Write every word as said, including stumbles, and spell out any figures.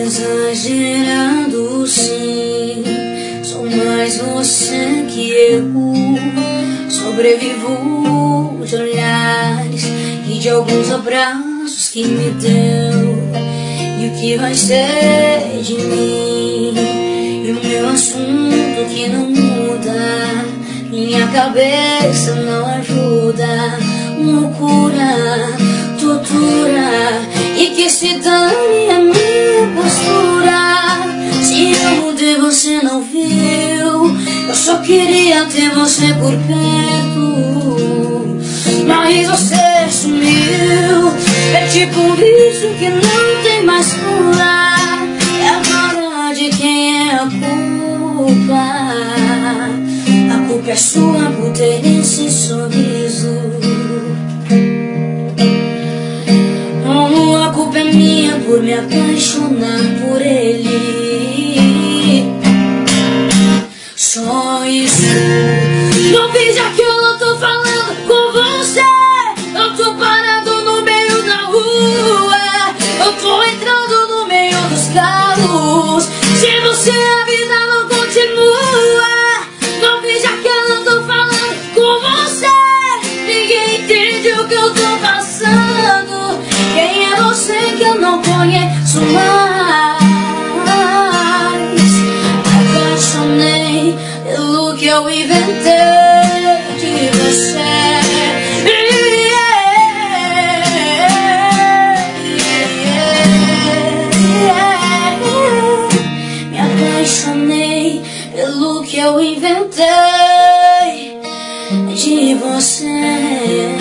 exagerando sim, sou mais você que eu. Sobrevivo de olhares e de alguns abraços que me deu. E o que vai ser de mim? E o meu assunto que não muda, minha cabeça não ajuda. Loucura, tortura, e que se dane a minha postura. Se eu mudei você não viu, eu só queria ter você por perto, mas você sumiu. É tipo um bicho que não tem mais cura. É a cara de quem é a culpa. A culpa é sua por ter esse sorriso. Oh, a culpa é minha por me apaixonar por ele. Só isso. Não finge aquilo, eu tô falando com você. Eu tô parado no meio da rua, eu tô entrando no meio dos carros. Se você a vida não continua, não finge aquilo, eu tô falando com você. Ninguém entende o que eu tô passando. Quem é você que eu não conheço mais? Apaixonei pelo que eu inventei de você. Me apaixonei pelo que eu inventei de você.